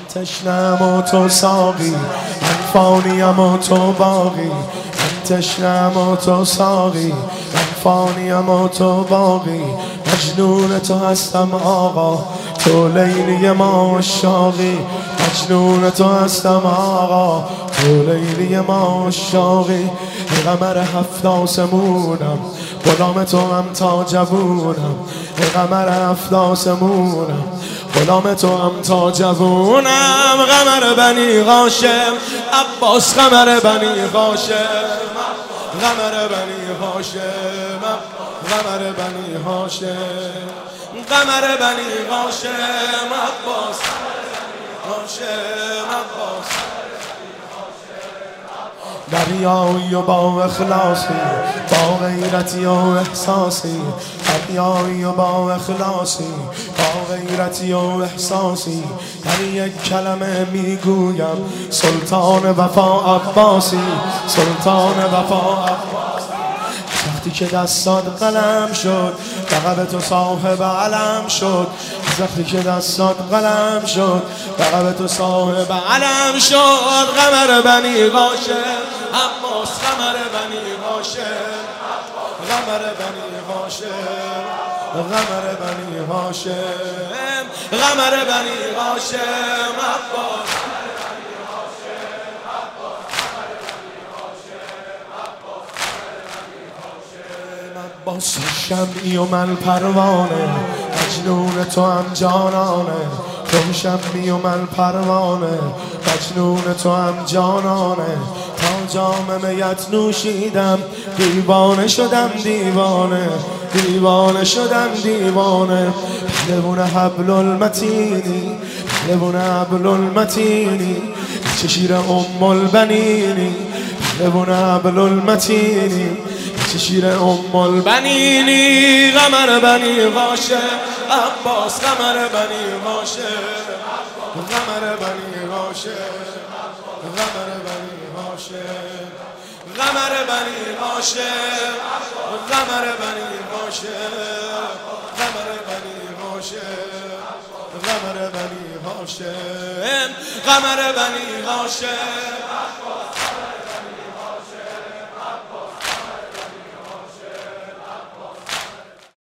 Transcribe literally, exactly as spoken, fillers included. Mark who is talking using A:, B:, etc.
A: تشنم و تو ساقی، من فانیم و تو باقی. من تشنم و تو ساقی، من فانیم و تو باقی. مجنون تو هستم آقا، تو لیلی ما عشاقی. مجنون تو هستم آقا، تو لیلی ما عشاقی. ای قمر هفت آسمونم، غلام تو هم تا جوونم. ای قمر هفت آسمونم، غلام تو هم تا جوونم. قمر بنی هاشم عباس، قمر بنی هاشم، قمر بنی هاشم، قمر بنی هاشم، قمر بنی هاشم عباس، هاشم عباس. دریایی و با اخلاصی، با غیرتی و احساسی. دریایی و با اخلاصی، با غیرتی و احساسی. هر یک کلمه میگویم سلطان وفا عباسی، سلطان وفا عباسی. وقتی که دستات قلم شد، لقب تو صاحب علم شد. وقتی که دستات قلم شد، لقب تو صاحب علم شد. قمر بنی هاشم عباس، قمر بنی هاشم، قمر بنی هاشم، قمر بنی هاشم، قمر بنی هاشم عباس. عباس شمعی و من پروانه، مجنون تو هم جانانه. تو شمعی و من پروانه، مجنون تو هم جانانه. تا جام میت نوشیدم دیوانه شدم، دیوانه دیوانه شدم، دیوانه. پهلوان حبل المتینی، پهلوان حبل المتینی. چه شیر ام البنینی، پهلوان حبل المتینی. چه شیر ام البنینی. قمر بنی هاشم عباس، قمر بنی هاشم، قمر بنی هاشم، قمر بنی هاشم، قمر بنی هاشم، قمر بنی هاشم، قمر بنی هاشم، قمر بنی هاشم، قمر بنی هاشم.